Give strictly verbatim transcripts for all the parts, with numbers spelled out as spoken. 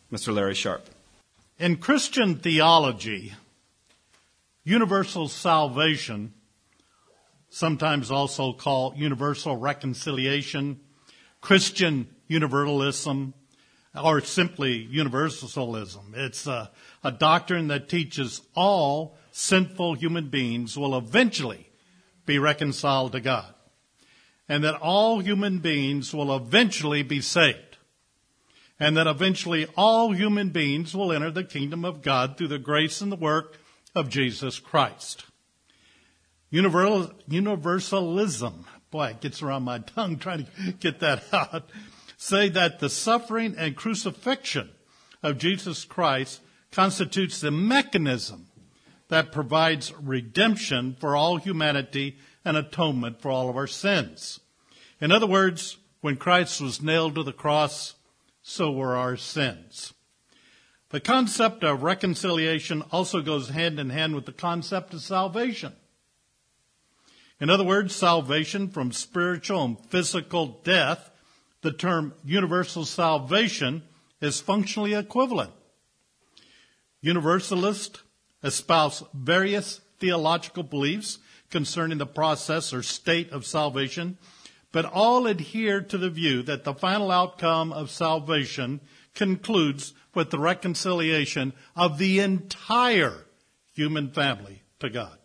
Mister Larry Sharp. In Christian theology, universal salvation, sometimes also called universal reconciliation, Christian universalism, or simply universalism. It's a, a doctrine that teaches all sinful human beings will eventually be reconciled to God, and that all human beings will eventually be saved, and that eventually all human beings will enter the kingdom of God through the grace and the work of Jesus Christ. Universal, universalism, boy, it gets around my tongue trying to get that out, say that the suffering and crucifixion of Jesus Christ constitutes the mechanism that provides redemption for all humanity and atonement for all of our sins. In other words, when Christ was nailed to the cross, so were our sins. The concept of reconciliation also goes hand in hand with the concept of salvation. In other words, salvation from spiritual and physical death, the term universal salvation is functionally equivalent. Universalists espouse various theological beliefs concerning the process or state of salvation, but all adhere to the view that the final outcome of salvation concludes with the reconciliation of the entire human family to God.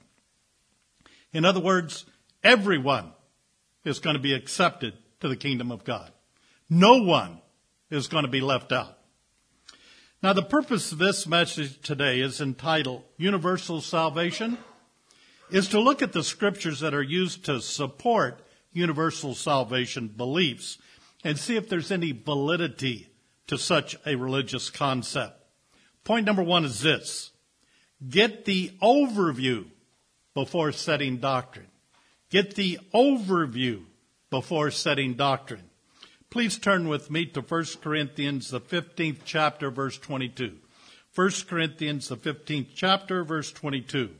In other words, everyone is going to be accepted to the kingdom of God. No one is going to be left out. Now, the purpose of this message today is entitled Universal Salvation, is to look at the scriptures that are used to support universal salvation beliefs and see if there's any validity to such a religious concept. Point number one is this: get the overview before setting doctrine. Get the overview before setting doctrine. Please turn with me to First Corinthians, the fifteenth chapter, verse twenty-two. First Corinthians, the fifteenth chapter, verse twenty-two.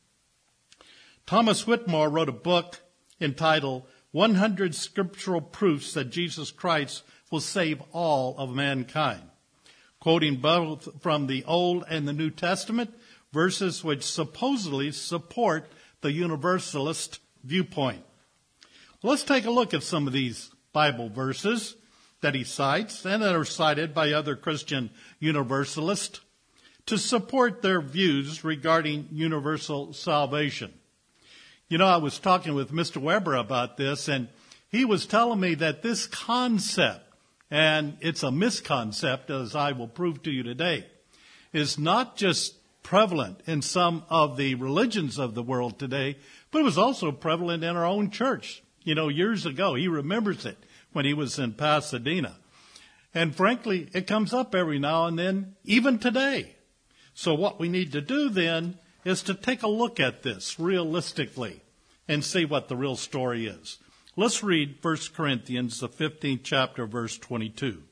Thomas Whitmore wrote a book entitled one hundred Scriptural Proofs That Jesus Christ Will Save All of Mankind, quoting both from the Old and the New Testament, verses which supposedly support the universalist viewpoint. Let's take a look at some of these Bible verses that he cites and that are cited by other Christian universalists to support their views regarding universal salvation. You know, I was talking with Mister Weber about this, and he was telling me that this concept, and it's a misconcept, as I will prove to you today, is not just prevalent in some of the religions of the world today, but it was also prevalent in our own church. You know, years ago, he remembers it when he was in Pasadena. And frankly, it comes up every now and then, even today. So what we need to do then is to take a look at this realistically and see what the real story is. Let's read First Corinthians, the fifteenth chapter, verse twenty-two.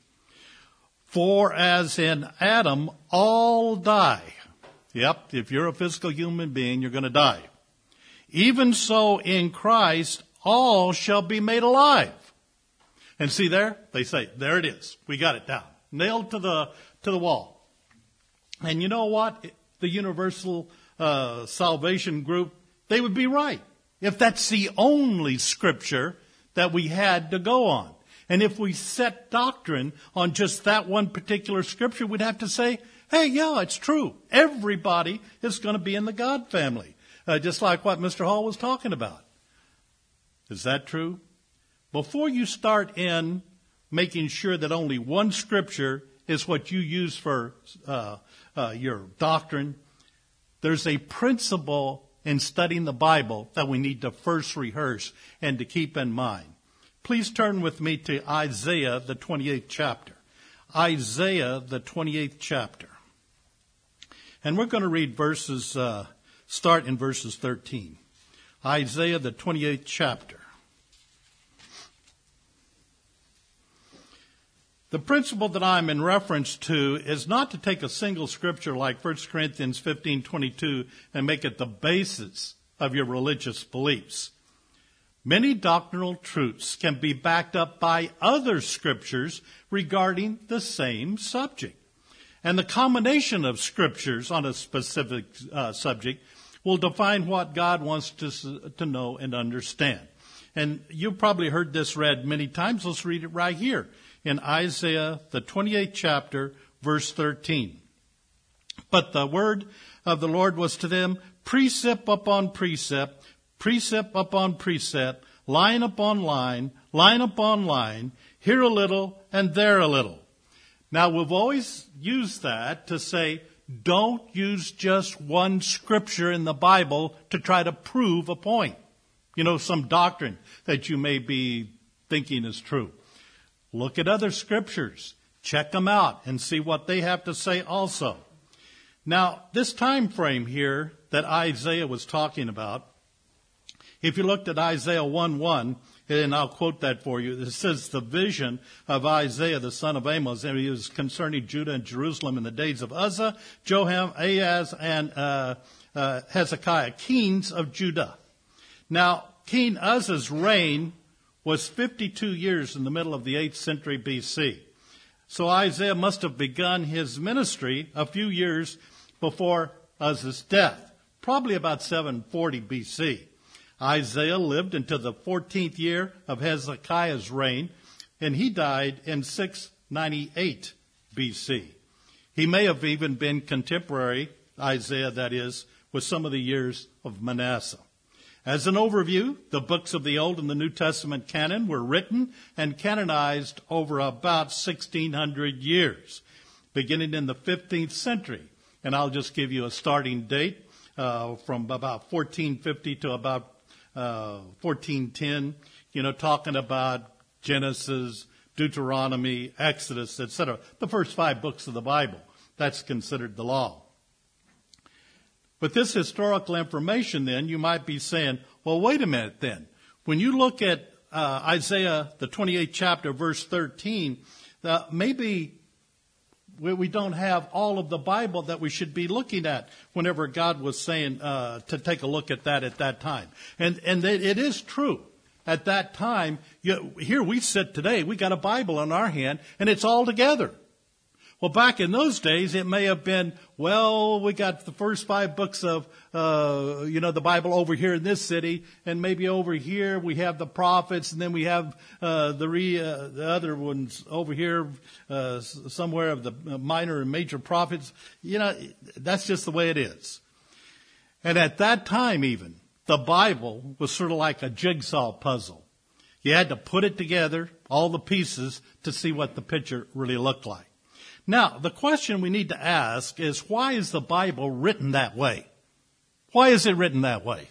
For as in Adam all die. Yep, if you're a physical human being, you're going to die. Even so in Christ all shall be made alive. And see there, they say, there it is. We got it down. Nailed to the to the wall. And you know what? The universal uh, salvation group, they would be right. If that's the only scripture that we had to go on. And if we set doctrine on just that one particular scripture, we'd have to say, hey, yeah, it's true. Everybody is going to be in the God family. Uh, just like what Mister Hall was talking about. Is that true? Before you start in making sure that only one scripture is what you use for uh, uh, your doctrine, there's a principle in studying the Bible that we need to first rehearse and to keep in mind. Please turn with me to Isaiah, the twenty-eighth chapter. Isaiah, the twenty-eighth chapter. And we're going to read verses, uh, start in verses thirteen. Isaiah, the twenty-eighth chapter. The principle that I'm in reference to is not to take a single scripture like First Corinthians fifteen twenty-two and make it the basis of your religious beliefs. Many doctrinal truths can be backed up by other scriptures regarding the same subject. And the combination of scriptures on a specific uh, subject will define what God wants to, to know and understand. And you've probably heard this read many times. Let's read it right here in Isaiah, the twenty-eighth chapter, verse thirteen. But the word of the Lord was to them, precept upon precept, precept upon precept, line upon line, line upon line, here a little and there a little. Now, we've always used that to say, don't use just one scripture in the Bible to try to prove a point. You know, some doctrine that you may be thinking is true. Look at other scriptures. Check them out and see what they have to say also. Now, this time frame here that Isaiah was talking about, if you looked at Isaiah one one, and I'll quote that for you, it says the vision of Isaiah, the son of Amos, and it was concerning Judah and Jerusalem in the days of Uzzah, Jotham, Ahaz, and uh, uh, Hezekiah, kings of Judah. Now, King Uzzah's reign was fifty-two years in the middle of the eighth century B C. So Isaiah must have begun his ministry a few years before Uzzah's death, probably about seven forty B C. Isaiah lived until the fourteenth year of Hezekiah's reign, and he died in six ninety-eight B C. He may have even been contemporary, Isaiah that is, with some of the years of Manasseh. As an overview, the books of the Old and the New Testament canon were written and canonized over about sixteen hundred years, beginning in the fifteenth century. And I'll just give you a starting date uh, from about fourteen fifty to about uh, fourteen ten, you know, talking about Genesis, Deuteronomy, Exodus, et cetera. The first five books of the Bible. That's considered the law. But this historical information, then, you might be saying, well, wait a minute then. When you look at uh, Isaiah, the twenty-eighth chapter, verse thirteen, uh, maybe we, we don't have all of the Bible that we should be looking at whenever God was saying uh, to take a look at that at that time. And, and it, it is true. At that time, you, here we sit today, we got a Bible in our hand, and it's all together. Well, back in those days, it may have been, well, we got the first five books of, uh, you know, the Bible over here in this city, and maybe over here we have the prophets, and then we have uh, the, re, uh, the other ones over here, uh, somewhere of the minor and major prophets. You know, that's just the way it is. And at that time even, the Bible was sort of like a jigsaw puzzle. You had to put it together, all the pieces, to see what the picture really looked like. Now, the question we need to ask is, why is the Bible written that way? Why is it written that way?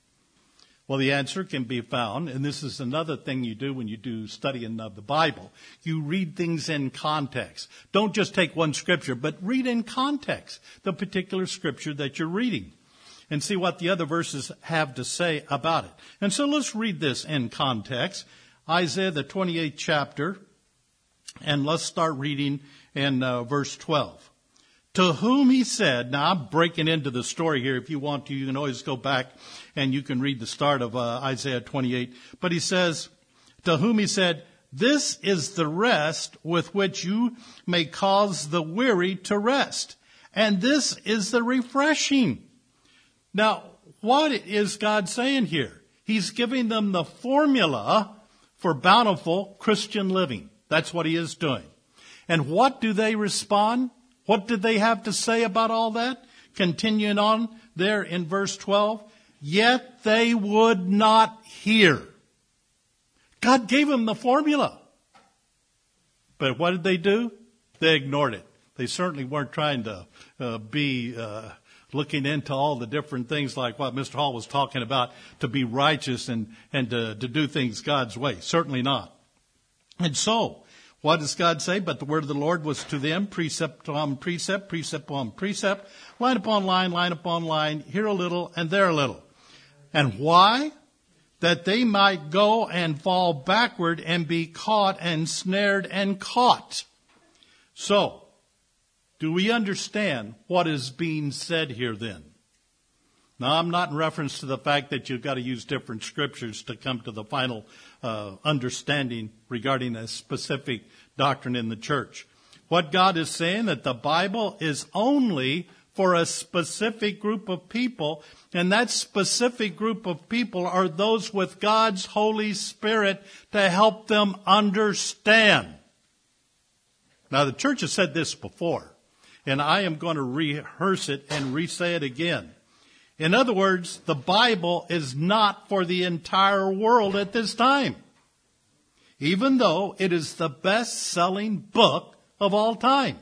Well, the answer can be found, and this is another thing you do when you do studying of the Bible. You read things in context. Don't just take one scripture, but read in context the particular scripture that you're reading and see what the other verses have to say about it. And so let's read this in context. Isaiah, the twenty-eighth chapter, and let's start reading in uh, verse twelve. To whom he said, now I'm breaking into the story here. If you want to, you can always go back and you can read the start of uh, Isaiah twenty-eight. But he says, to whom he said, this is the rest with which you may cause the weary to rest. And this is the refreshing. Now, what is God saying here? He's giving them the formula for bountiful Christian living. That's what he is doing. And what do they respond? What did they have to say about all that? Continuing on there in verse twelve. Yet they would not hear. God gave them the formula. But what did they do? They ignored it. They certainly weren't trying to uh, be uh, looking into all the different things like what Mister Hall was talking about, to be righteous and, and to, to do things God's way. Certainly not. And so, what does God say? But the word of the Lord was to them, precept upon precept, precept upon precept, line upon line, line upon line, here a little and there a little. And why? That they might go and fall backward and be caught and snared and caught. So, do we understand what is being said here then? Now, I'm not in reference to the fact that you've got to use different scriptures to come to the final uh, understanding regarding a specific doctrine in the church. What God is saying, that the Bible is only for a specific group of people, and that specific group of people are those with God's Holy Spirit to help them understand. Now, the church has said this before, and I am going to rehearse it and re-say it again. In other words, the Bible is not for the entire world at this time, even though it is the best-selling book of all time.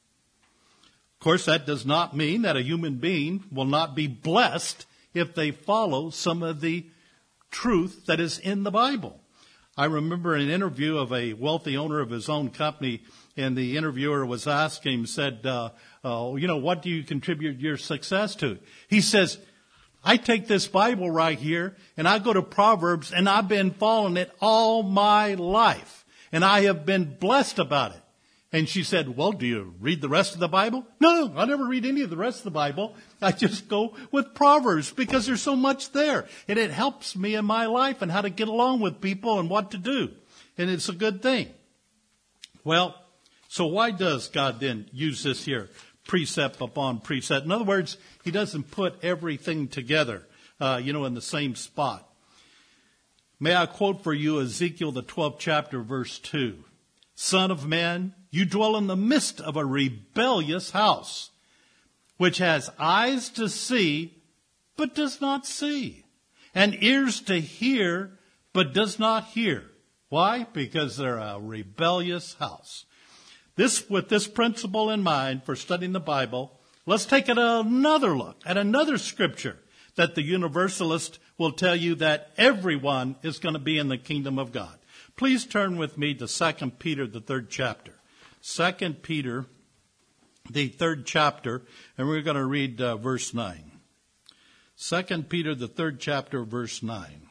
Of course, that does not mean that a human being will not be blessed if they follow some of the truth that is in the Bible. I remember an interview of a wealthy owner of his own company, and the interviewer was asking him, said, uh, uh, you know, what do you contribute your success to? He says, I take this Bible right here, and I go to Proverbs, and I've been following it all my life, and I have been blessed about it. And she said, well, do you read the rest of the Bible? No, I never read any of the rest of the Bible. I just go with Proverbs because there's so much there. And it helps me in my life and how to get along with people and what to do. And it's a good thing. Well, so why does God then use this here, precept upon precept? In other words, he doesn't put everything together, uh, you know, in the same spot. May I quote for you Ezekiel, the twelfth chapter, verse two. Son of man, you dwell in the midst of a rebellious house, which has eyes to see, but does not see, and ears to hear, but does not hear. Why? Because they're a rebellious house. This, with this principle in mind for studying the Bible, let's take another look at another scripture that the universalist will tell you that everyone is going to be in the kingdom of God. Please turn with me to Second Peter, the third chapter. Second Peter, the third chapter, and we're going to read uh, verse nine. Second Peter, the third chapter, verse nine.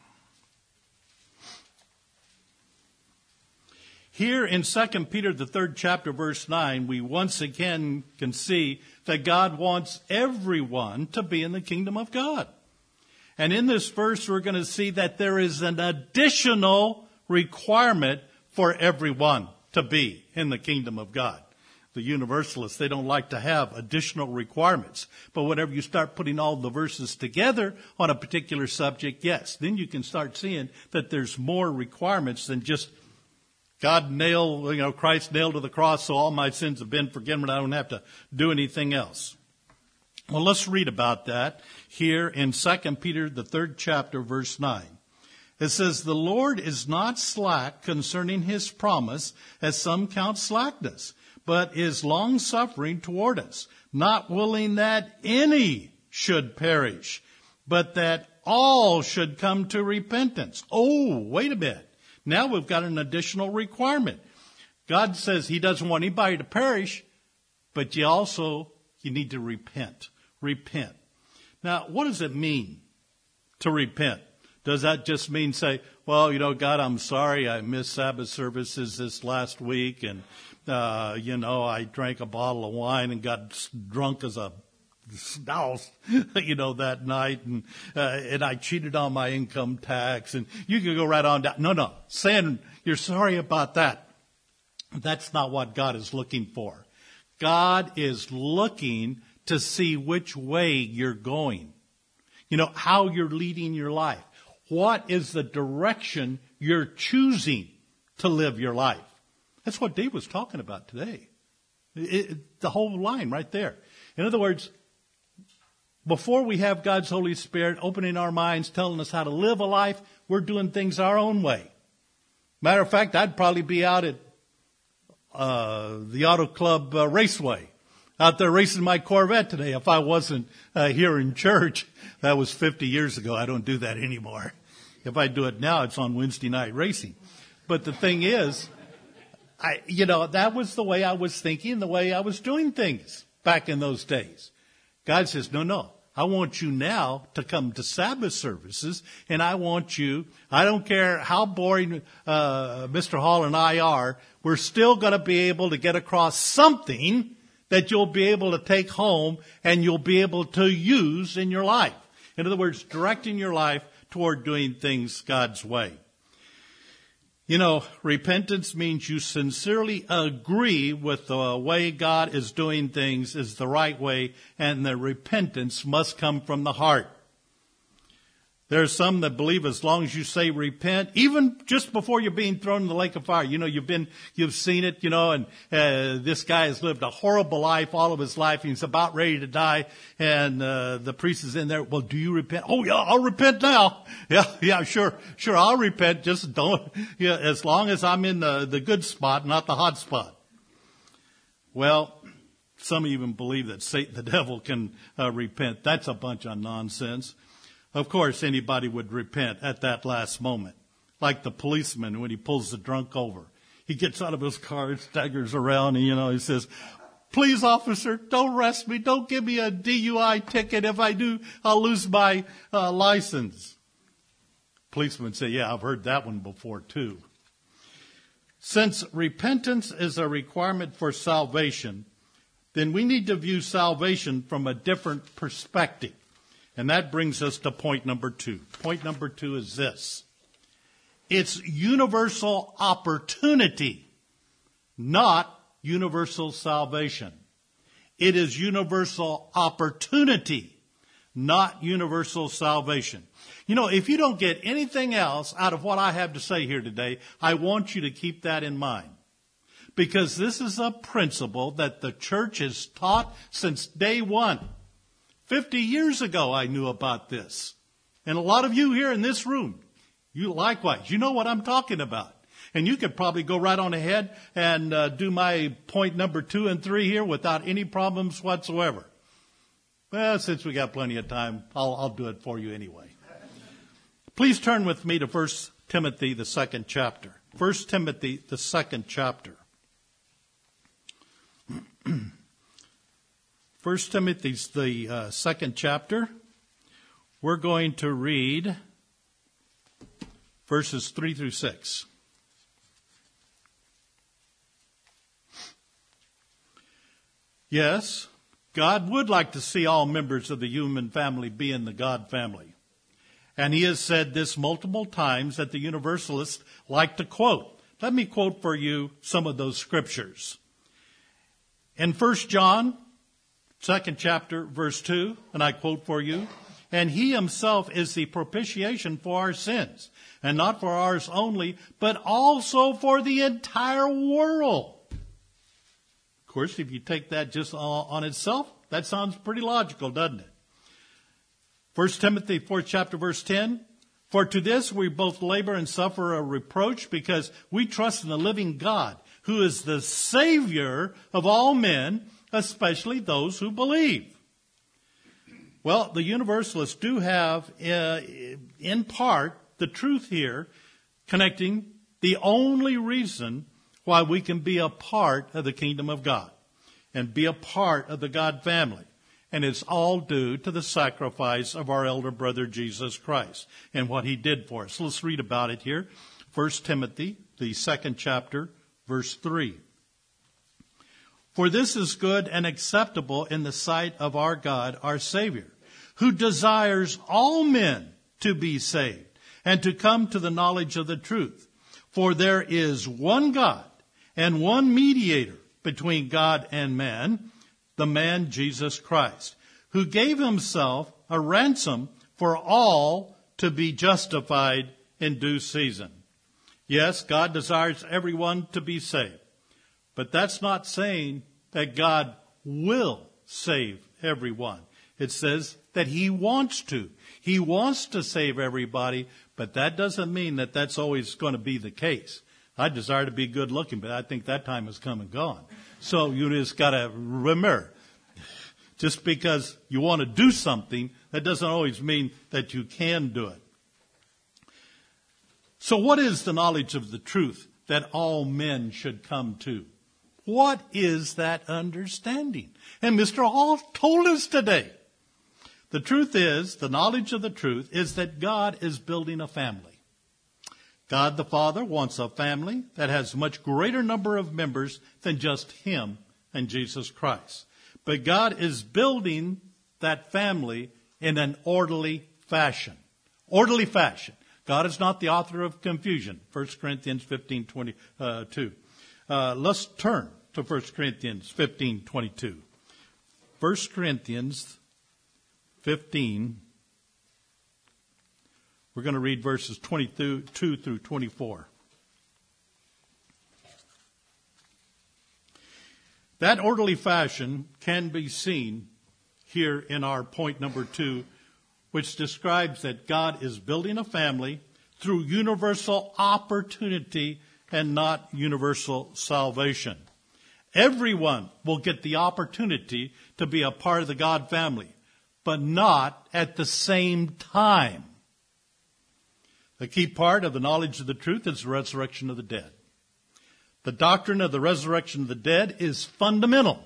Here in Second Peter, the third chapter, verse nine, we once again can see that God wants everyone to be in the kingdom of God. And in this verse, we're going to see that there is an additional requirement for everyone to be in the kingdom of God. The universalists, they don't like to have additional requirements. But whenever you start putting all the verses together on a particular subject, yes, then you can start seeing that there's more requirements than just God nailed, you know, Christ nailed to the cross, so all my sins have been forgiven, and I don't have to do anything else. Well, let's read about that here in Second Peter, the third chapter, verse nine. It says, the Lord is not slack concerning his promise, as some count slackness, but is long-suffering toward us, not willing that any should perish, but that all should come to repentance. Oh, wait a minute. Now we've got an additional requirement. God says he doesn't want anybody to perish, but you also, you need to repent. Repent. Now, what does it mean to repent? Does that just mean say, well, you know, God, I'm sorry I missed Sabbath services this last week, and, uh, you know, I drank a bottle of wine and got drunk as a house, you know, that night, and uh, and I cheated on my income tax, and you can go right on down. No, no, saying you're sorry about that. That's not what God is looking for. God is looking to see which way you're going. You know, how you're leading your life. What is the direction you're choosing to live your life? That's what Dave was talking about today. It, it, the whole line right there. In other words, before we have God's Holy Spirit opening our minds, telling us how to live a life, we're doing things our own way. Matter of fact, I'd probably be out at uh, the Auto Club uh, Raceway, out there racing my Corvette today if I wasn't uh, here in church. That was fifty years ago. I don't do that anymore. If I do it now, it's on Wednesday night racing. But the thing is, I, you know, that was the way I was thinking, the way I was doing things back in those days. God says, no, no, I want you now to come to Sabbath services, and I want you, I don't care how boring uh, Mister Hall and I are, we're still going to be able to get across something that you'll be able to take home and you'll be able to use in your life. In other words, directing your life toward doing things God's way. You know, repentance means you sincerely agree with the way God is doing things is the right way, and the repentance must come from the heart. There's some that believe as long as you say repent, even just before you're being thrown in the lake of fire, you know, you've been, you've seen it, you know, and uh, this guy has lived a horrible life all of his life. He's about ready to die, and uh, the priest is in there. Well, do you repent? Oh, yeah, I'll repent now. Yeah, yeah, sure, sure, I'll repent. Just don't, yeah, as long as I'm in the, the good spot, not the hot spot. Well, some even believe that Satan, the devil, can uh, repent. That's a bunch of nonsense. Of course, anybody would repent at that last moment. Like the policeman when he pulls the drunk over. He gets out of his car, staggers around, and, you know, he says, please, officer, don't arrest me. Don't give me a D U I ticket. If I do, I'll lose my uh, license. Policeman say, yeah, I've heard that one before, too. Since repentance is a requirement for salvation, then we need to view salvation from a different perspective. And that brings us to point number two. Point number two is this. It's universal opportunity, not universal salvation. It is universal opportunity, not universal salvation. You know, if you don't get anything else out of what I have to say here today, I want you to keep that in mind. Because this is a principle that the church has taught since day one. Fifty years ago, I knew about this. And a lot of you here in this room, you likewise, you know what I'm talking about. And you could probably go right on ahead and uh, do my point number two and three here without any problems whatsoever. Well, since we got plenty of time, I'll, I'll do it for you anyway. Please turn with me to First Timothy, the second chapter. First Timothy, the second chapter. First Timothy's the uh, second chapter. We're going to read verses three through six. Yes, God would like to see all members of the human family be in the God family. And he has said this multiple times that the universalists like to quote. Let me quote for you some of those scriptures. In First John, second chapter, verse two, and I quote for you, and he himself is the propitiation for our sins, and not for ours only, but also for the entire world. Of course, if you take that just on itself, that sounds pretty logical, doesn't it? First Timothy, fourth chapter, verse ten, for to this we both labor and suffer a reproach, because we trust in the living God, who is the Savior of all men, especially those who believe. Well, the universalists do have, uh, in part, the truth here, connecting the only reason why we can be a part of the kingdom of God and be a part of the God family. And it's all due to the sacrifice of our elder brother Jesus Christ and what he did for us. Let's read about it here. First Timothy, the second chapter, verse three. For this is good and acceptable in the sight of our God, our Savior, who desires all men to be saved and to come to the knowledge of the truth. For there is one God and one mediator between God and man, the man Jesus Christ, who gave himself a ransom for all to be justified in due season. Yes, God desires everyone to be saved. But that's not saying that God will save everyone. It says that he wants to. He wants to save everybody, but that doesn't mean that that's always going to be the case. I desire to be good looking, but I think that time has come and gone. So you just got to remember, just because you want to do something, that doesn't always mean that you can do it. So what is the knowledge of the truth that all men should come to? What is that understanding? And Mister Hall told us today. The truth is, the knowledge of the truth is that God is building a family. God the Father wants a family that has a much greater number of members than just him and Jesus Christ. But God is building that family in an orderly fashion. Orderly fashion. God is not the author of confusion. First Corinthians fifteen twenty-two. Uh, let's turn to First Corinthians fifteen twenty-two. First Corinthians fifteen. We're going to read verses twenty-two through twenty-four. That orderly fashion can be seen here in our point number two, which describes that God is building a family through universal opportunity and not universal salvation. Everyone will get the opportunity to be a part of the God family, but not at the same time. The key part of the knowledge of the truth is the resurrection of the dead. The doctrine of the resurrection of the dead is fundamental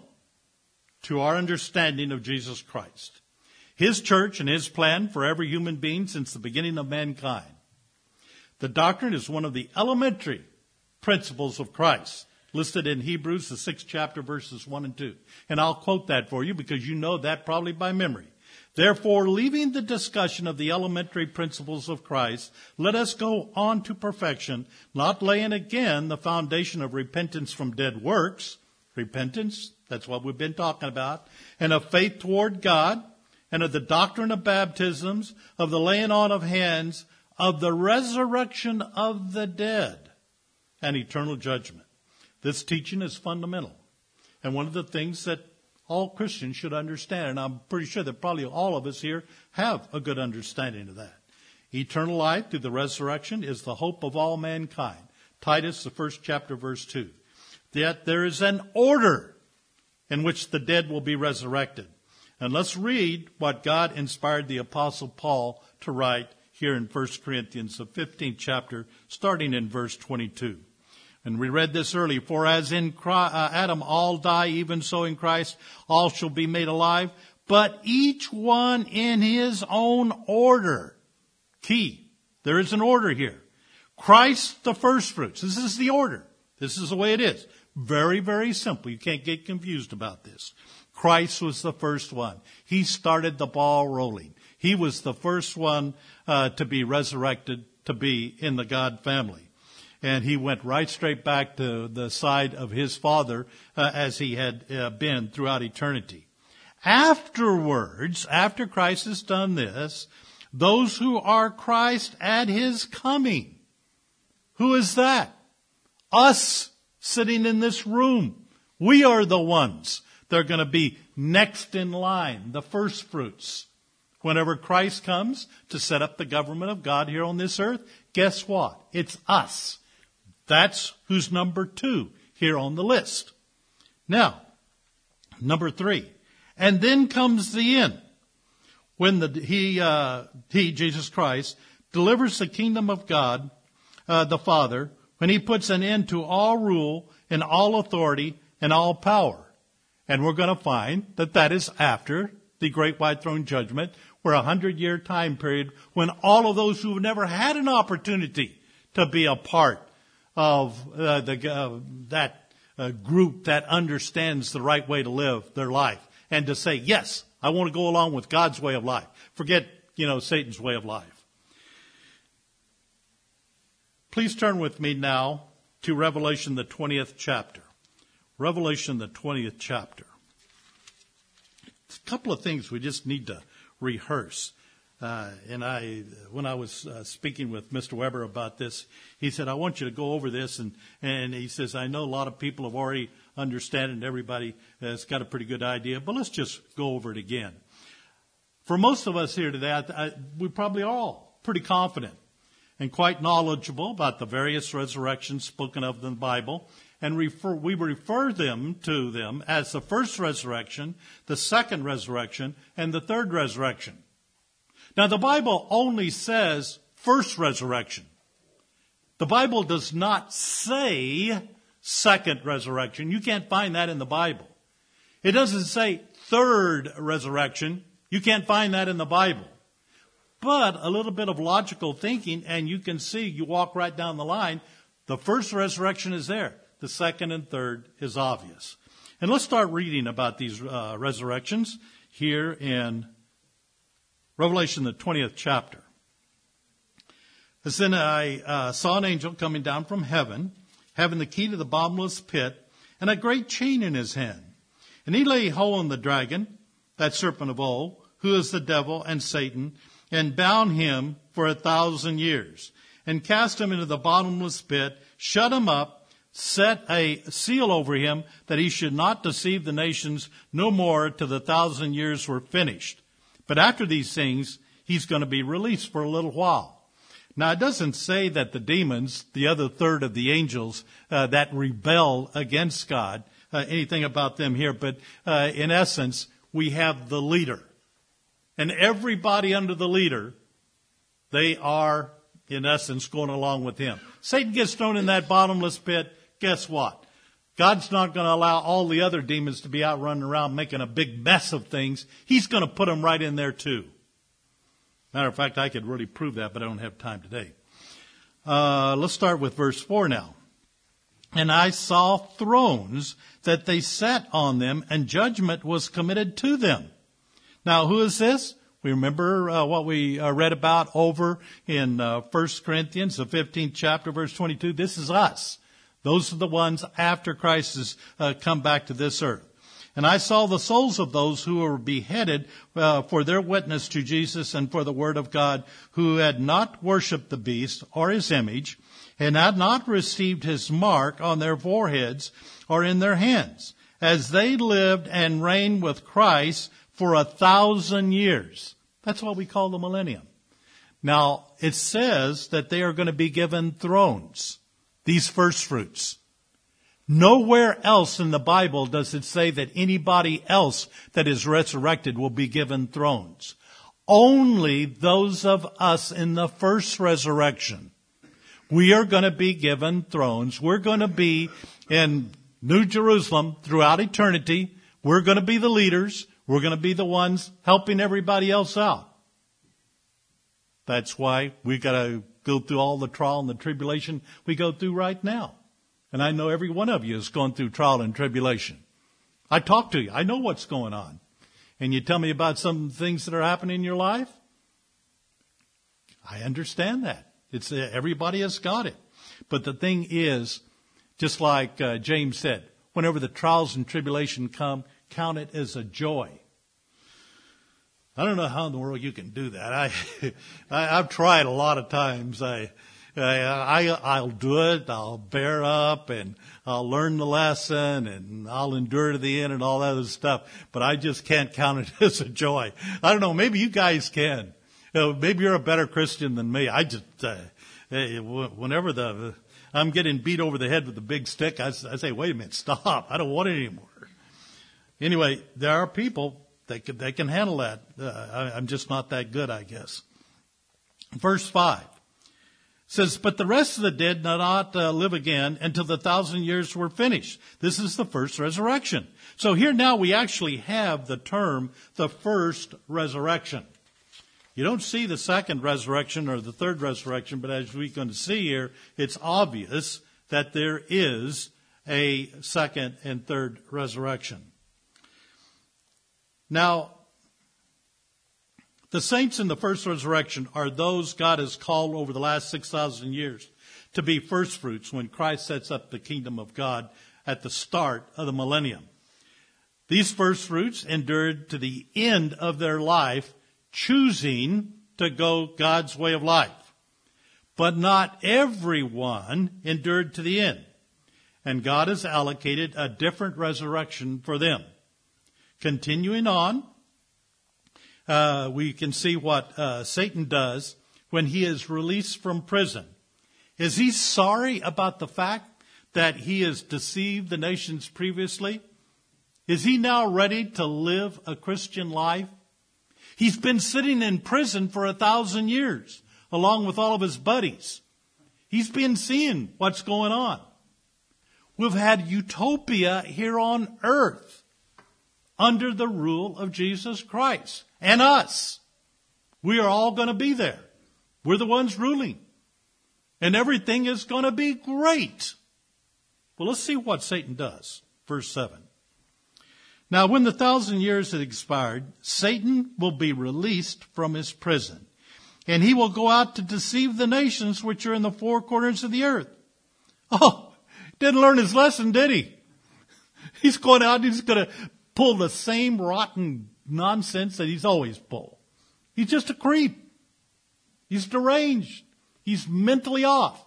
to our understanding of Jesus Christ, His church and His plan for every human being since the beginning of mankind. The doctrine is one of the elementary principles of Christ, listed in Hebrews, the sixth chapter, verses one and two. And I'll quote that for you because you know that probably by memory. Therefore, leaving the discussion of the elementary principles of Christ, let us go on to perfection, not laying again the foundation of repentance from dead works. Repentance, that's what we've been talking about, and of faith toward God, and of the doctrine of baptisms, of the laying on of hands, of the resurrection of the dead, and eternal judgment. This teaching is fundamental. And one of the things that all Christians should understand, and I'm pretty sure that probably all of us here have a good understanding of that. Eternal life through the resurrection is the hope of all mankind. Titus, the first chapter, verse two. Yet there is an order in which the dead will be resurrected. And let's read what God inspired the Apostle Paul to write here in First Corinthians, the fifteenth chapter, starting in verse twenty-two. And we read this earlier. For as in Christ, uh, Adam all die, even so in Christ all shall be made alive, but each one in his own order. Key. There is an order here. Christ the first fruits. This is the order. This is the way it is. Very, very simple. You can't get confused about this. Christ was the first one. He started the ball rolling. He was the first one uh, to be resurrected, to be in the God family. And he went right straight back to the side of his Father uh, as he had uh, been throughout eternity. Afterwards, after Christ has done this, those who are Christ at his coming. Who is that? Us sitting in this room. We are the ones that are going to be next in line, the first fruits. Whenever Christ comes to set up the government of God here on this earth, guess what? It's us. That's who's number two here on the list. Now, number three. And then comes the end. When the, he, uh, he, Jesus Christ, delivers the kingdom of God, uh, the Father, when he puts an end to all rule and all authority and all power. And we're going to find that that is after the great white throne judgment, where a hundred year time period when all of those who have never had an opportunity to be a part of uh, the uh, that uh, group that understands the right way to live their life and to say, yes, I want to go along with God's way of life. Forget, you know, Satan's way of life. Please turn with me now to Revelation, the twentieth chapter. Revelation, the twentieth chapter. A couple of things we just need to rehearse. Uh, and I, when I was uh, speaking with Mister Weber about this, he said, I want you to go over this. And, and he says, I know a lot of people have already understand it and everybody has got a pretty good idea, but let's just go over it again. For most of us here today, I, I, we probably are all pretty confident and quite knowledgeable about the various resurrections spoken of in the Bible. And refer, we refer them to them as the first resurrection, the second resurrection, and the third resurrection. Now, the Bible only says first resurrection. The Bible does not say second resurrection. You can't find that in the Bible. It doesn't say third resurrection. You can't find that in the Bible. But a little bit of logical thinking, and you can see, you walk right down the line, the first resurrection is there. The second and third is obvious. And let's start reading about these uh, resurrections here in Revelation, the twentieth chapter. As then I uh, saw an angel coming down from heaven, having the key to the bottomless pit, and a great chain in his hand. And he laid hold on the dragon, that serpent of old, who is the devil and Satan, and bound him for a thousand years, and cast him into the bottomless pit, shut him up, set a seal over him, that he should not deceive the nations no more till the thousand years were finished. But after these things, he's going to be released for a little while. Now, it doesn't say that the demons, the other third of the angels uh, that rebel against God, uh, anything about them here, but uh, in essence, we have the leader. And everybody under the leader, they are, in essence, going along with him. Satan gets thrown in that bottomless pit. Guess what? God's not going to allow all the other demons to be out running around making a big mess of things. He's going to put them right in there too. Matter of fact, I could really prove that, but I don't have time today. Uh, let's start with verse four now. And I saw thrones that they sat on them, and judgment was committed to them. Now, who is this? We remember uh, what we uh, read about over in uh, First Corinthians, the fifteenth chapter, verse twenty-two. This is us. Those are the ones after Christ has uh, come back to this earth. And I saw the souls of those who were beheaded uh, for their witness to Jesus and for the word of God, who had not worshipped the beast or his image, and had not received his mark on their foreheads or in their hands, as they lived and reigned with Christ for a thousand years. That's what we call the millennium. Now, it says that they are going to be given thrones, these first fruits. Nowhere else in the Bible does it say that anybody else that is resurrected will be given thrones. Only those of us in the first resurrection. We are going to be given thrones. We're going to be in New Jerusalem throughout eternity. We're going to be the leaders. We're going to be the ones helping everybody else out. That's why we got to go through all the trial and the tribulation we go through right now. And I know every one of you is going through trial and tribulation. I talk to you. I know what's going on. And you tell me about some things that are happening in your life. I understand that. It's uh, everybody has got it. But the thing is, just like uh, James said, whenever the trials and tribulation come, count it as a joy. I don't know how in the world you can do that. I, I I've tried a lot of times. I, I, I I'll do it. I'll bear up and I'll learn the lesson and I'll endure to the end and all that other stuff. But I just can't count it as a joy. I don't know. Maybe you guys can. You know, maybe you're a better Christian than me. I just uh, whenever the I'm getting beat over the head with a big stick, I, I say, wait a minute, stop. I don't want it anymore. Anyway, there are people that can, they can handle that. Uh, I, I'm just not that good, I guess. Verse five says, but the rest of the dead did not uh, live again until the thousand years were finished. This is the first resurrection. So here now we actually have the term, the first resurrection. You don't see the second resurrection or the third resurrection, but as we're going to see here, it's obvious that there is a second and third resurrection. Now, the saints in the first resurrection are those God has called over the last six thousand years to be first fruits when Christ sets up the kingdom of God at the start of the millennium. These first fruits endured to the end of their life, choosing to go God's way of life. But not everyone endured to the end. And God has allocated a different resurrection for them. Continuing on, uh, we can see what uh, Satan does when he is released from prison. Is he sorry about the fact that he has deceived the nations previously? Is he now ready to live a Christian life? He's been sitting in prison for a thousand years, along with all of his buddies. He's been seeing what's going on. We've had utopia here on earth under the rule of Jesus Christ and us. We are all going to be there. We're the ones ruling. And everything is going to be great. Well, let's see what Satan does. Verse seven. Now, when the thousand years had expired, Satan will be released from his prison and he will go out to deceive the nations which are in the four corners of the earth. Oh, didn't learn his lesson, did he? He's going out and he's going to pull the same rotten nonsense that he's always pulled. He's just a creep. He's deranged. He's mentally off.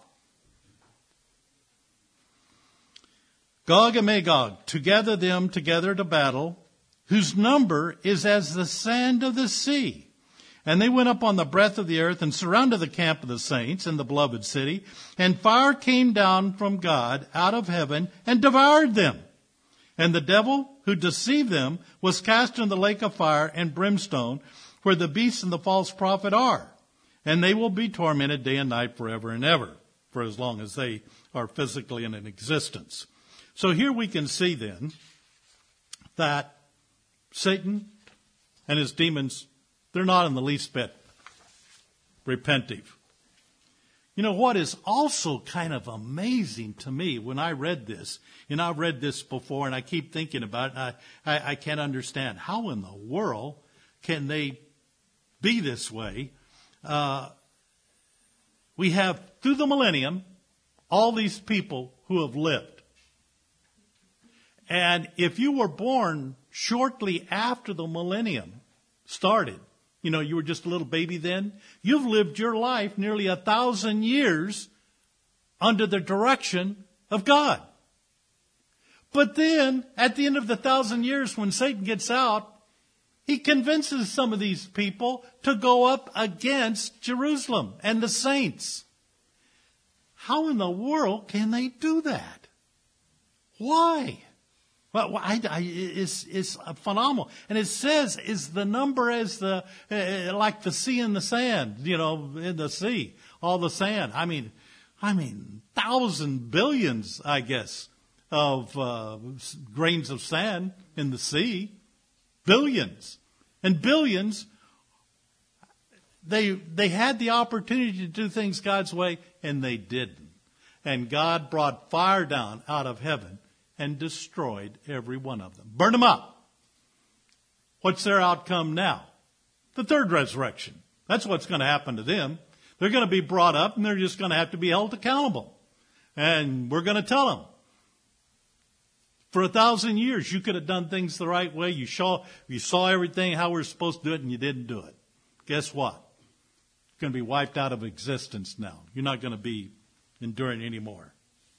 Gog and Magog, to gather them together to battle, whose number is as the sand of the sea. And they went up on the breadth of the earth and surrounded the camp of the saints in the beloved city. And fire came down from God out of heaven and devoured them. And the devil who deceived them was cast into the lake of fire and brimstone, where the beast and the false prophet are. And they will be tormented day and night forever and ever, for as long as they are physically in an existence. So here we can see then that Satan and his demons, they're not in the least bit repentive. You know what is also kind of amazing to me when I read this, and I've read this before and I keep thinking about it, and I, I, I can't understand how in the world can they be this way. Uh, we have, through the millennium, all these people who have lived. And if you were born shortly after the millennium started, you know, you were just a little baby then, you've lived your life nearly a thousand years under the direction of God. But then, at the end of the thousand years, when Satan gets out, he convinces some of these people to go up against Jerusalem and the saints. How in the world can they do that? Why? Well, I, I, it's, it's phenomenal. And it says, is the number as the, uh, like the sea in the sand, you know, in the sea, all the sand. I mean, I mean, thousand billions, I guess, of uh, grains of sand in the sea. Billions. And billions, they, they had the opportunity to do things God's way, and they didn't. And God brought fire down out of heaven and destroyed every one of them. Burn them up. What's their outcome now? The third resurrection. That's what's going to happen to them. They're going to be brought up and they're just going to have to be held accountable. And we're going to tell them, for a thousand years, you could have done things the right way. You saw, you saw everything, how we're supposed to do it, and you didn't do it. Guess what? You're going to be wiped out of existence now. You're not going to be enduring anymore.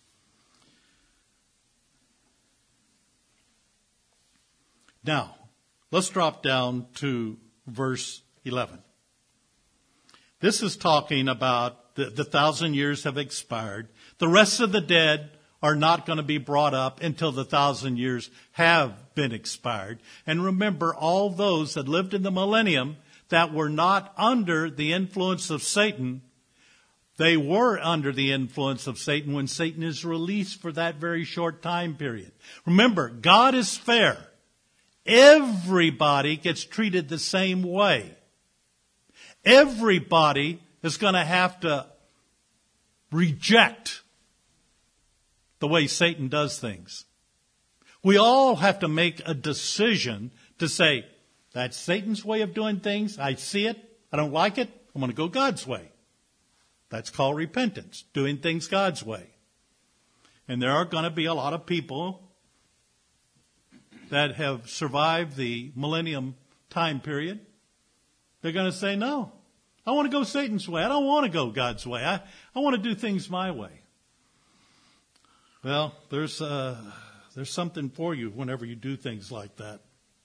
Now, let's drop down to verse eleven. This is talking about the, the thousand years have expired. The rest of the dead are not going to be brought up until the thousand years have been expired. And remember, all those that lived in the millennium that were not under the influence of Satan, they were under the influence of Satan when Satan is released for that very short time period. Remember, God is fair. Everybody gets treated the same way. Everybody is going to have to reject the way Satan does things. We all have to make a decision to say, that's Satan's way of doing things. I see it. I don't like it. I'm going to go God's way. That's called repentance, doing things God's way. And there are going to be a lot of people that have survived the millennium time period. They're going to say, no, I want to go Satan's way. I don't want to go God's way. I, I want to do things my way. Well, there's uh, there's something for you whenever you do things like that.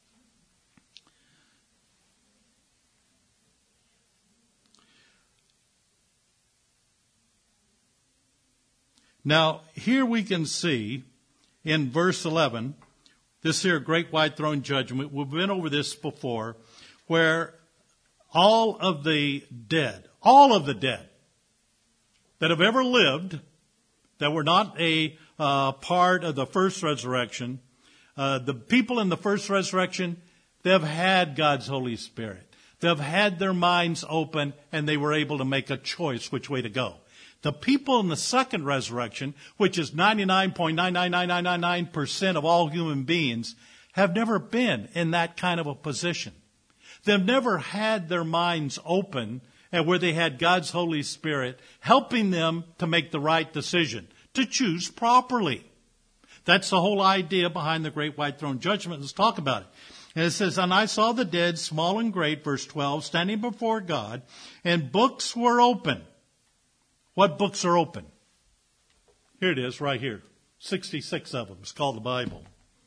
Now, here we can see in verse eleven, this here great white throne judgment. We've been over this before, where all of the dead, all of the dead that have ever lived, that were not a uh, part of the first resurrection, uh, the people in the first resurrection, they've had God's Holy Spirit. They've had their minds open and they were able to make a choice which way to go. The people in the second resurrection, which is ninety-nine point nine nine nine nine nine nine percent of all human beings, have never been in that kind of a position. They've never had their minds open and where they had God's Holy Spirit helping them to make the right decision, to choose properly. That's the whole idea behind the great white throne judgment. Let's talk about it. And it says, and I saw the dead, small and great, verse twelve, standing before God, and books were open. What books are open? Here it is, right here. sixty-six of them. It's called the Bible.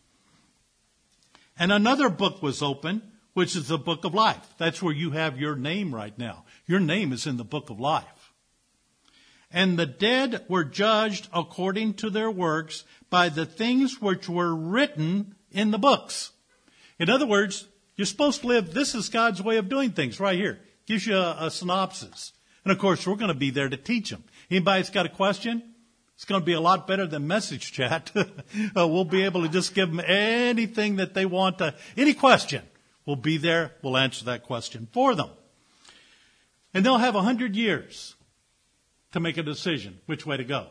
And another book was open, which is the book of life. That's where you have your name right now. Your name is in the book of life. And the dead were judged according to their works by the things which were written in the books. In other words, you're supposed to live, this is God's way of doing things right here. Gives you a, a synopsis. And of course, we're going to be there to teach them. Anybody's got a question? It's going to be a lot better than message chat. uh, we'll be able to just give them anything that they want to, any question. We'll be there. We'll answer that question for them. And they'll have a hundred years to make a decision which way to go.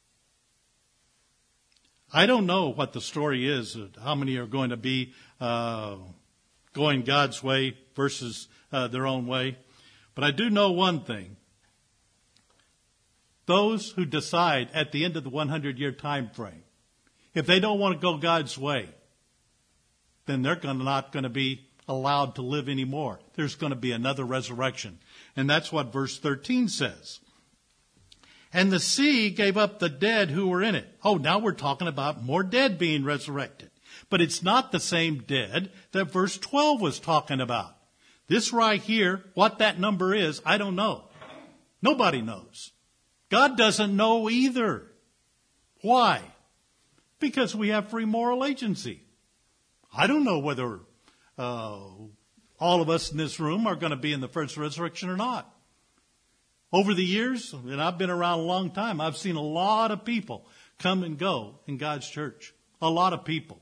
I don't know what the story is, how many are going to be uh, going God's way versus uh, their own way. But I do know one thing. Those who decide at the end of the hundred-year time frame, if they don't want to go God's way, then they're gonna, not going to be allowed to live anymore. There's going to be another resurrection. And that's what verse thirteen says. And the sea gave up the dead who were in it. Oh, now we're talking about more dead being resurrected. But it's not the same dead that verse twelve was talking about. This right here, what that number is, I don't know. Nobody knows. God doesn't know either. Why? Because we have free moral agency. I don't know whether uh, all of us in this room are going to be in the first resurrection or not. Over the years, and I've been around a long time, I've seen a lot of people come and go in God's church. A lot of people.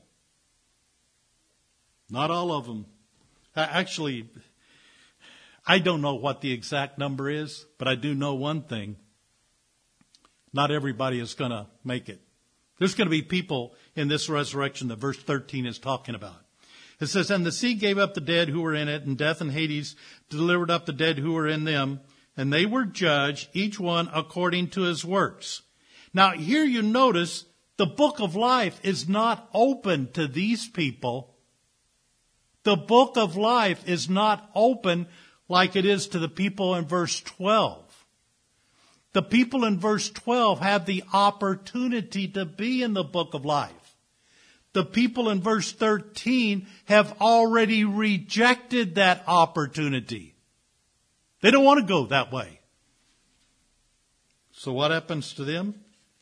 Not all of them. Actually, I don't know what the exact number is, but I do know one thing. Not everybody is going to make it. There's going to be people in this resurrection that verse thirteen is talking about. It says, and the sea gave up the dead who were in it, and death and Hades delivered up the dead who were in them, and they were judged, each one according to his works. Now, here you notice the book of life is not open to these people. The book of life is not open like it is to the people in verse twelve. The people in verse twelve have the opportunity to be in the book of life. The people in verse thirteen have already rejected that opportunity. They don't want to go that way. So what happens to them?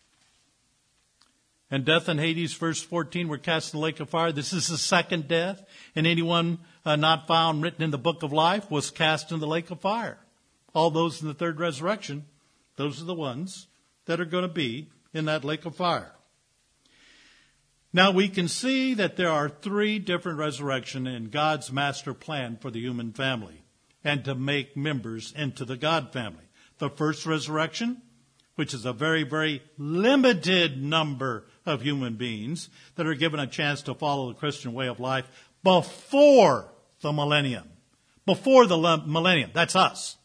And death and Hades, verse fourteen, were cast in the lake of fire. This is the second death. And anyone uh, not found written in the book of life was cast in the lake of fire. All those in the third resurrection, those are the ones that are going to be in that lake of fire. Now we can see that there are three different resurrections in God's master plan for the human family and to make members into the God family. The first resurrection, which is a very, very limited number of human beings that are given a chance to follow the Christian way of life before the millennium. Before the millennium. That's us.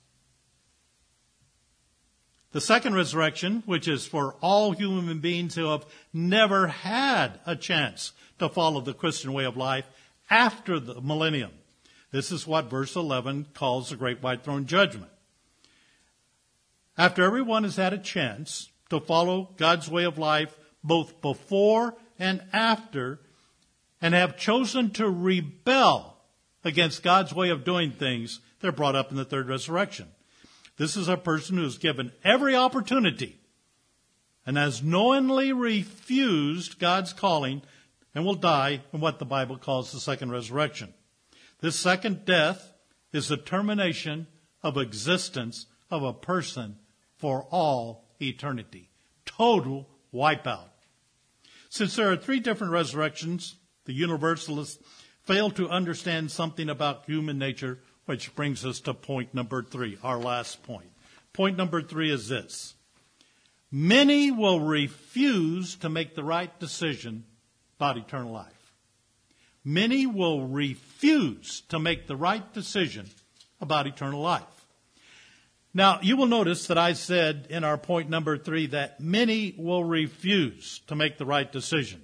The second resurrection, which is for all human beings who have never had a chance to follow the Christian way of life after the millennium. This is what verse eleven calls the great white throne judgment. After everyone has had a chance to follow God's way of life both before and after, and have chosen to rebel against God's way of doing things, they're brought up in the third resurrection. This is a person who is given every opportunity and has knowingly refused God's calling and will die in what the Bible calls the second resurrection. This second death is the termination of existence of a person for all eternity. Total wipeout. Since there are three different resurrections, the universalists fail to understand something about human nature, which brings us to point number three, our last point. Point number three is this. Many will refuse to make the right decision about eternal life. Many will refuse to make the right decision about eternal life. Now, you will notice that I said in our point number three that many will refuse to make the right decision.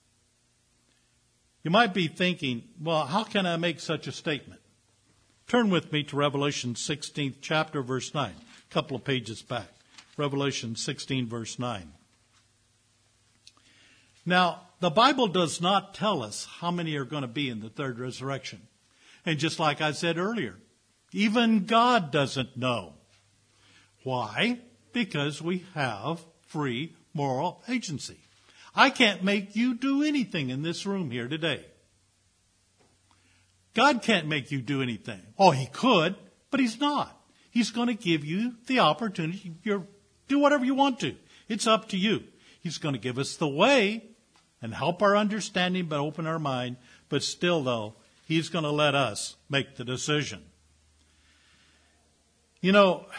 You might be thinking, well, how can I make such a statement? Turn with me to Revelation sixteenth chapter, verse nine, a couple of pages back. Revelation sixteen, verse nine. Now, the Bible does not tell us how many are going to be in the third resurrection. And just like I said earlier, even God doesn't know. Why? Because we have free moral agency. I can't make you do anything in this room here today. God can't make you do anything. Oh, he could, but he's not. He's going to give you the opportunity. You're, do whatever you want to. It's up to you. He's going to give us the way and help our understanding, but open our mind. But still, though, he's going to let us make the decision. You know,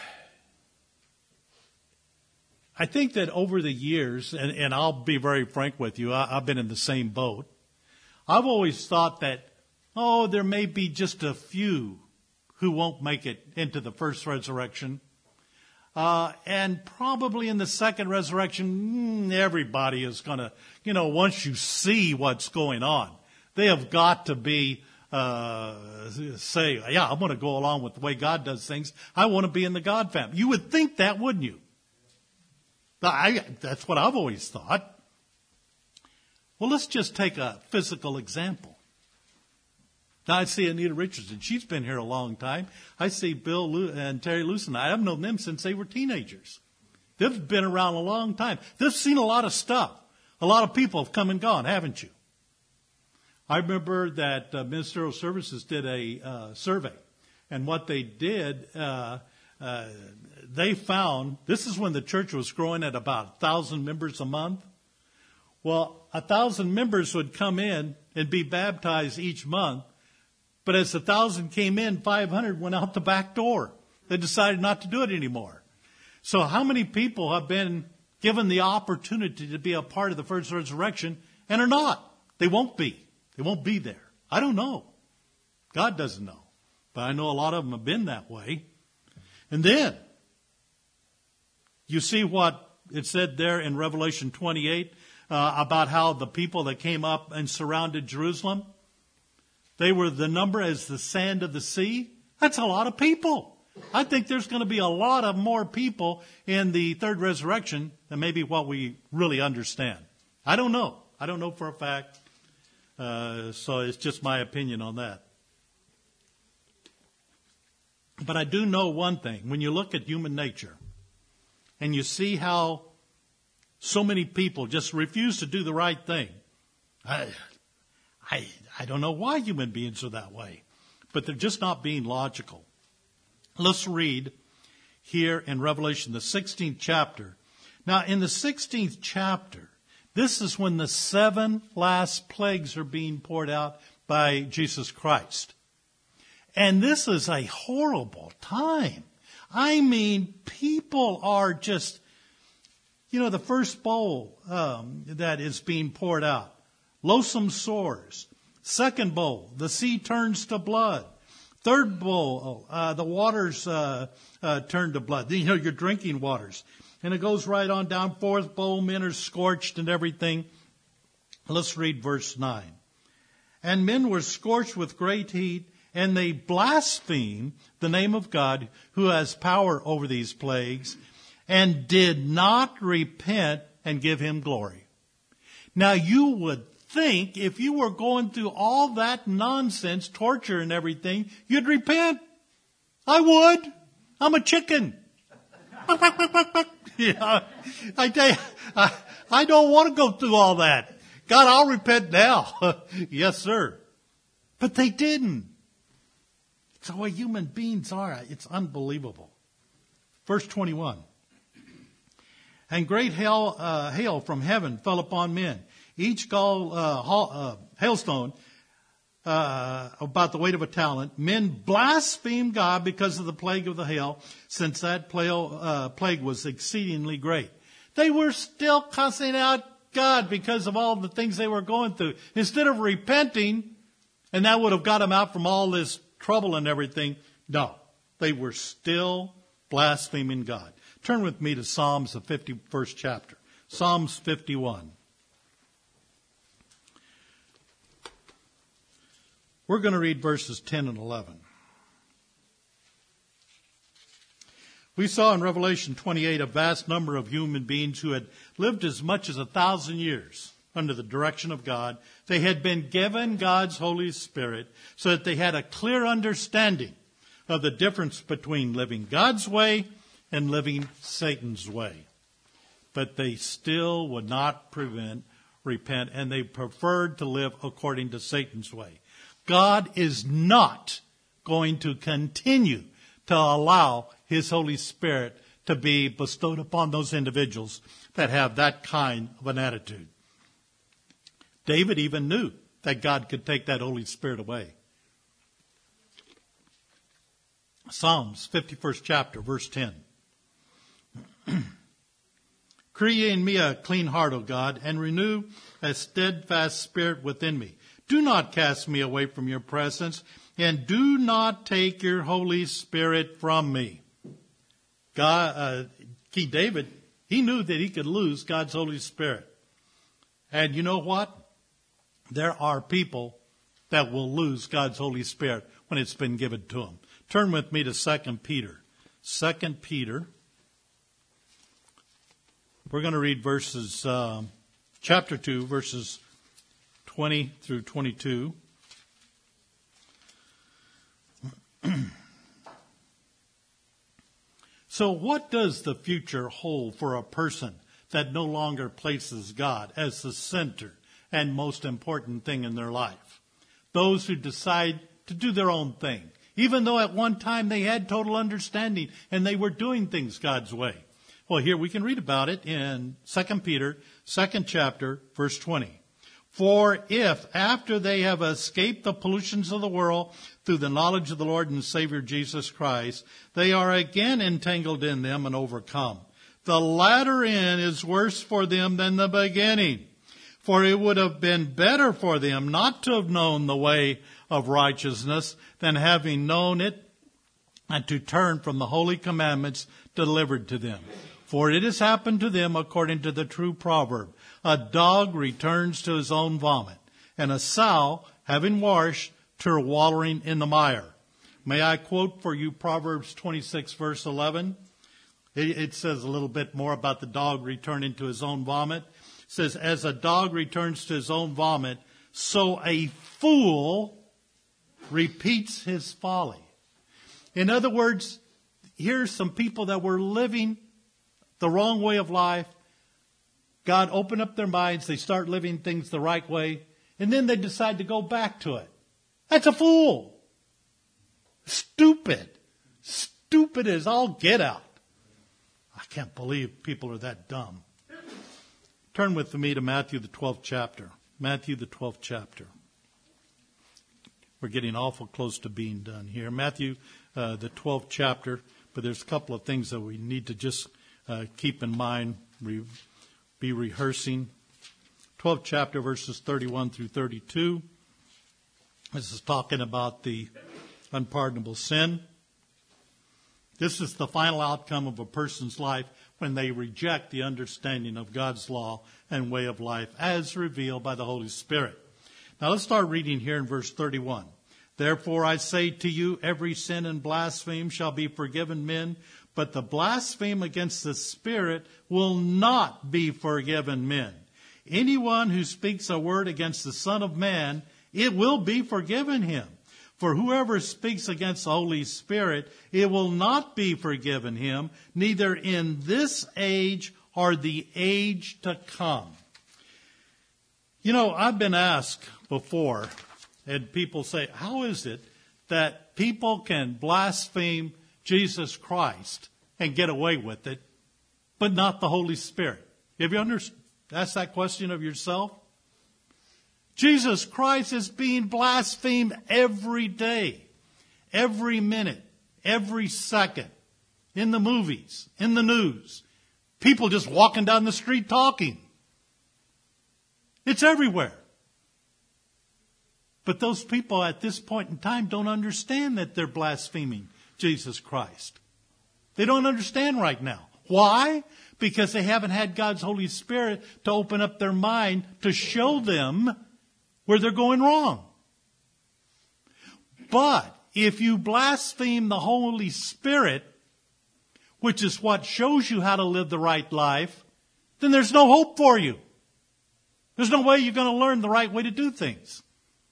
I think that over the years, and, and I'll be very frank with you, I, I've been in the same boat. I've always thought that, oh, there may be just a few who won't make it into the first resurrection. Uh, and probably in the second resurrection, everybody is going to, you know, once you see what's going on, they have got to be, uh, say, yeah, I'm going to go along with the way God does things. I want to be in the God family. You would think that, wouldn't you? I, that's what I've always thought. Well, let's just take a physical example. Now, I see Anita Richardson. She's been here a long time. I see Bill Lew- and Terry Lewson. I've known them since they were teenagers. They've been around a long time. They've seen a lot of stuff. A lot of people have come and gone, haven't you? I remember that uh, Ministerial Services did a uh, survey. And what they did, uh, uh, they found, this is when the church was growing at about one thousand members a month. Well, one thousand members would come in and be baptized each month. But as the one thousand came in, five hundred went out the back door. They decided not to do it anymore. So how many people have been given the opportunity to be a part of the first resurrection and are not? They won't be. They won't be there. I don't know. God doesn't know. But I know a lot of them have been that way. And then, you see what it said there in Revelation twenty-eight uh, about how the people that came up and surrounded Jerusalem, they were the number as the sand of the sea. That's a lot of people. I think there's going to be a lot of more people in the third resurrection than maybe what we really understand. I don't know. I don't know for a fact. Uh, so it's just my opinion on that. But I do know one thing. When you look at human nature and you see how so many people just refuse to do the right thing, I, I, I don't know why human beings are that way, but they're just not being logical. Let's read here in Revelation, the sixteenth chapter. Now, in the sixteenth chapter, this is when the seven last plagues are being poured out by Jesus Christ. And this is a horrible time. I mean, people are just, you know, the first bowl um, that is being poured out, loathsome sores. Second bowl, the sea turns to blood. Third bowl, uh, the waters uh, uh, turn to blood. You know, your drinking waters. And it goes right on down. Fourth bowl, men are scorched and everything. Let's read verse nine. And men were scorched with great heat, and they blasphemed the name of God, who has power over these plagues, and did not repent and give him glory. Now, you would think if you were going through all that nonsense, torture and everything, you'd repent. I would. I'm a chicken. Yeah, I tell you, I, I don't want to go through all that. God, I'll repent now. Yes, sir. But they didn't. It's the way human beings are. It's unbelievable. Verse twenty-one. And great hail, uh, hail from heaven fell upon men. Each gall, uh, hail, uh, hailstone uh, about the weight of a talent. Men blasphemed God because of the plague of the hail, since that plague, uh, plague was exceedingly great. They were still cussing out God because of all the things they were going through. Instead of repenting, and that would have got them out from all this trouble and everything, no. They were still blaspheming God. Turn with me to Psalms, the fifty-first chapter. Psalms fifty-one. We're going to read verses ten and eleven. We saw in Revelation twenty-eight a vast number of human beings who had lived as much as a thousand years under the direction of God. They had been given God's Holy Spirit so that they had a clear understanding of the difference between living God's way and living Satan's way. But they still would not prevent, repent, and they preferred to live according to Satan's way. God is not going to continue to allow His Holy Spirit to be bestowed upon those individuals that have that kind of an attitude. David even knew that God could take that Holy Spirit away. Psalms fifty-first chapter, verse ten. Create in me a clean heart, O God, and renew a steadfast spirit within me. Do not cast me away from your presence, and do not take your Holy Spirit from me. God, uh, King David, he knew that he could lose God's Holy Spirit. And you know what? There are people that will lose God's Holy Spirit when it's been given to them. Turn with me to Second Peter. Second Peter. We're going to read verses, uh, chapter two, verses twenty through twenty-two. So what does the future hold for a person that no longer places God as the center and most important thing in their life? Those who decide to do their own thing, even though at one time they had total understanding and they were doing things God's way. Well, here we can read about it in Second Peter, second chapter, verse twenty. For if, after they have escaped the pollutions of the world through the knowledge of the Lord and Savior Jesus Christ, they are again entangled in them and overcome, the latter end is worse for them than the beginning. For it would have been better for them not to have known the way of righteousness than having known it and to turn from the holy commandments delivered to them. For it has happened to them according to the true proverb. A dog returns to his own vomit, and a sow, having washed, to her wallowing in the mire. May I quote for you Proverbs twenty-six, verse eleven? It, it says a little bit more about the dog returning to his own vomit. It says, as a dog returns to his own vomit, so a fool repeats his folly. In other words, here's some people that were living the wrong way of life. God opened up their minds. They start living things the right way. And then they decide to go back to it. That's a fool. Stupid. Stupid as all get out. I can't believe people are that dumb. Turn with me to Matthew, the twelfth chapter. Matthew, the twelfth chapter. We're getting awful close to being done here. Matthew, uh, the twelfth chapter. But there's a couple of things that we need to just uh, keep in mind. Re- be rehearsing. twelfth chapter, verses thirty-one through thirty-two. This is talking about the unpardonable sin. This is the final outcome of a person's life when they reject the understanding of God's law and way of life as revealed by the Holy Spirit. Now let's start reading here in verse thirty-one. Therefore I say to you, every sin and blasphemy shall be forgiven men, but the blasphemy against the Spirit will not be forgiven men. Anyone who speaks a word against the Son of Man, it will be forgiven him. For whoever speaks against the Holy Spirit, it will not be forgiven him, neither in this age or the age to come. You know, I've been asked before, and people say, how is it that people can blaspheme Jesus Christ and get away with it, but not the Holy Spirit? Have you under- asked that question of yourself? Jesus Christ is being blasphemed every day, every minute, every second, in the movies, in the news. People just walking down the street talking. It's everywhere. But those people at this point in time don't understand that they're blaspheming Jesus Christ. They don't understand right now. Why? Because they haven't had God's Holy Spirit to open up their mind to show them where they're going wrong. But if you blaspheme the Holy Spirit, which is what shows you how to live the right life, then there's no hope for you. There's no way you're going to learn the right way to do things.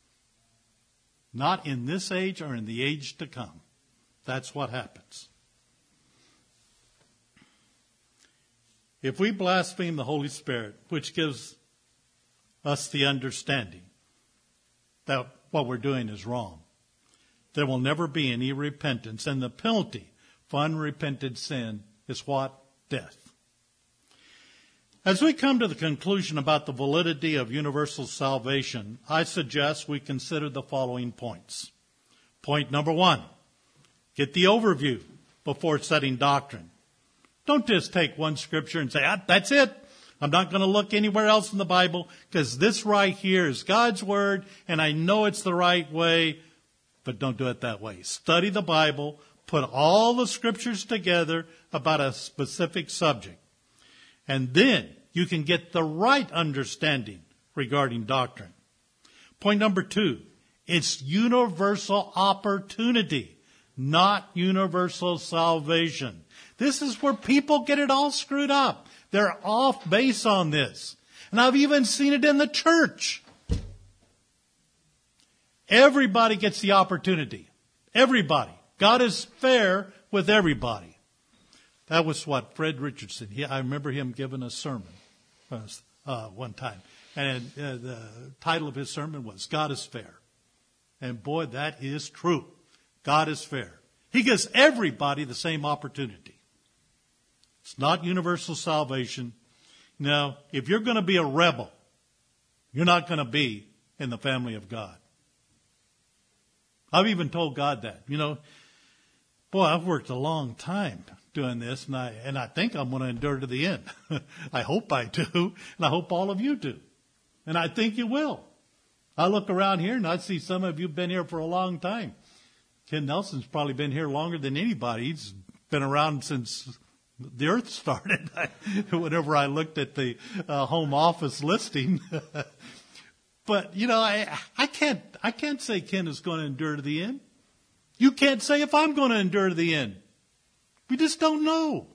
Not in this age or in the age to come. That's what happens. If we blaspheme the Holy Spirit, which gives us the understanding that what we're doing is wrong, there will never be any repentance. And the penalty for unrepented sin is what? Death. As we come to the conclusion about the validity of universal salvation, I suggest we consider the following points. Point number one, get the overview before setting doctrine. Don't just take one scripture and say, ah, that's it. I'm not going to look anywhere else in the Bible because this right here is God's word and I know it's the right way, but don't do it that way. Study the Bible, put all the scriptures together about a specific subject, and then you can get the right understanding regarding doctrine. Point number two, it's universal opportunity, not universal salvation. This is where people get it all screwed up. They're off base on this. And I've even seen it in the church. Everybody gets the opportunity. Everybody. God is fair with everybody. That was what Fred Richardson, he, I remember him giving a sermon uh, one time. And uh, the title of his sermon was God is Fair. And boy, that is true. God is fair. He gives everybody the same opportunity. It's not universal salvation. Now, if you're going to be a rebel, you're not going to be in the family of God. I've even told God that. You know, boy, I've worked a long time doing this, and I and I think I'm going to endure to the end. I hope I do, and I hope all of you do. And I think you will. I look around here, and I see some of you have been here for a long time. Ken Nelson's probably been here longer than anybody. He's been around since the earth started. Whenever I looked at the uh, home office listing. But, you know, I, I can't, I can't say Ken is going to endure to the end. You can't say if I'm going to endure to the end. We just don't know.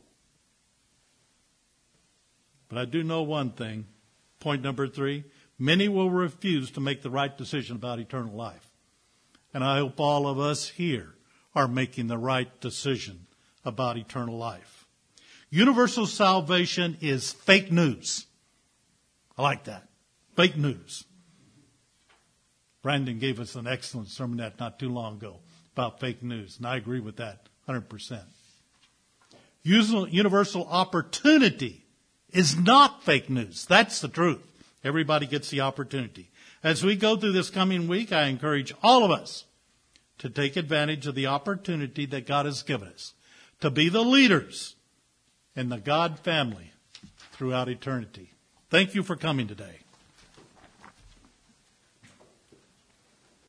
But I do know one thing. Point number three. Many will refuse to make the right decision about eternal life. And I hope all of us here are making the right decision about eternal life. Universal salvation is fake news. I like that. Fake news. Brandon gave us an excellent sermon that not too long ago about fake news, and I agree with that one hundred percent. Universal opportunity is not fake news. That's the truth. Everybody gets the opportunity. As we go through this coming week, I encourage all of us to take advantage of the opportunity that God has given us to be the leaders in the God family throughout eternity. Thank you for coming today.